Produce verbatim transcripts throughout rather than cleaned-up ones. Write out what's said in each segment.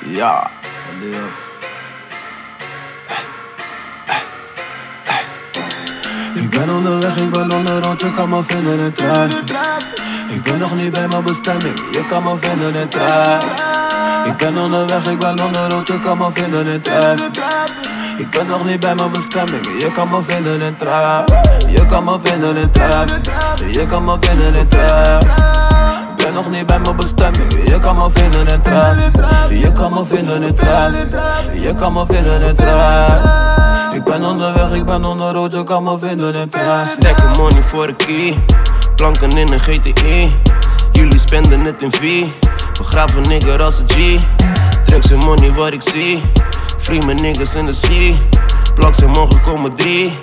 Ja, Leof. Ik ben onderweg, ik ben onderrood, je kan me vinden in het traffic. Ik ben nog niet bij mijn bestemming, je kan me vinden in het traffic. Ik ben onderweg, ik ben onderrood, je kan me vinden in het traffic. Ik ben nog niet bij mijn bestemming, je kan me vinden in het traffic. Je kan me vinden in het traffic. Je kan me vinden in het traffic. Ik ben nog niet bij mijn bestemming, je kan me vinden in het traffic. Je kan me vinden in het traffic. Je kan me vinden in het traffic. Ik ben onderweg, ik ben onderrood, je kan me vinden in het traffic. Stacken money voor de key, planken in een G T E. Jullie spenden het in V, begraven nigger als een G. Drugs en money wat ik zie, free mijn niggas in de schie. Plaks en morgen komen drie.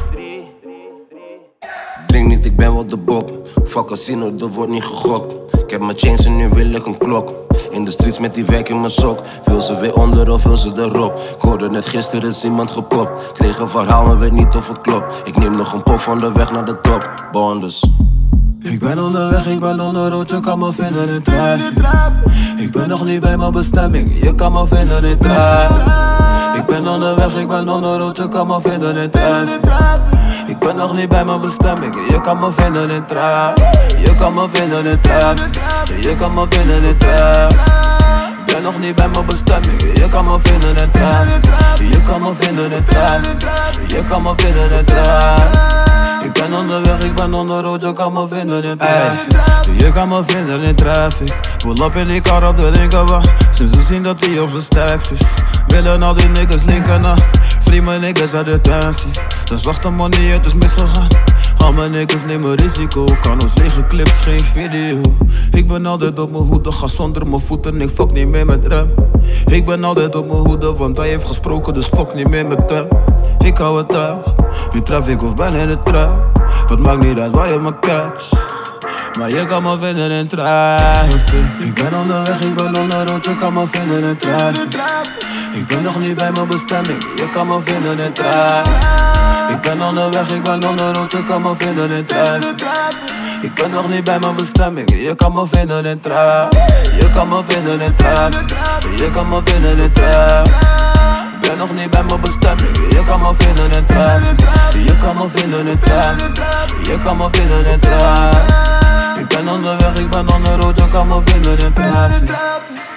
Drink niet, ik ben wel de Bob. Fuck casino, er wordt niet gegokt. Ik heb mijn chains en nu wil ik een klok. In de streets met die werk in mijn sok. Wil ze weer onder of wil ze erop? Ik hoorde net gisteren is iemand gepopt. Kreeg een verhaal maar weet niet of het klopt. Ik neem nog een pop van de weg naar de top. Bondes. Ik ben onderweg, ik ben onderrood, je kan me vinden in het traffic. Ik ben nog niet bij mijn bestemming, je kan me vinden in het traffic. Ik ben onderweg, ik ben onderrood, je kan me vinden in het traffic. Ik ben nog niet bij mijn bestemming, je kan me vinden in het traffic. Je kan me vinden in het traffic. Je kan me vinden in het traffic. Ik ben nog niet bij mijn bestemming, je kan me vinden in het traffic. Je kan me vinden in het traffic. Je kan me vinden in het traffic. Ik ben onderweg, ik ben onderrood, je kan me vinden in traffic. Je kan me vinden in traffic. Pull up in die kar op de linkerbaan. Sinds ze zien dat hij op zijn stacks is, willen al die niggas linken na. Free mijn niggas uit de tensie. Dat zachte money, het is misgegaan. Al mijn niggas nemen risico. Kan ons lege clips, geen video. Ik ben altijd op mijn hoede, ga zonder mijn voeten. Ik fuck niet meer met rem. Ik ben altijd op mijn hoede, want hij heeft gesproken, dus fuck niet meer met hem. Ik hou het uit, in traffic of ben in de trap. Het maakt niet uit waar je me catch, maar je kan me vinden in traffic. Ik ben onderweg, ik ben onderrood, je kan me vinden in traffic. Ik ben nog niet bij mijn bestemming, je kan me vinden in traffic. Ik ben onderweg, ik ben onderrood, je kan me vinden in traffic. Ik ben nog niet bij mijn bestemming, je kan me vinden in traffic. Je kan me vinden in traffic. Je kan me vinden in traffic. Ik ben nog niet bij mijn bestemming, je kan me vinden in traffic. Je kan me vinden in traffic. Je kan me vinden in traffic. Ik ben onderweg, ik ben onderrood, je kan me vinden in traffic.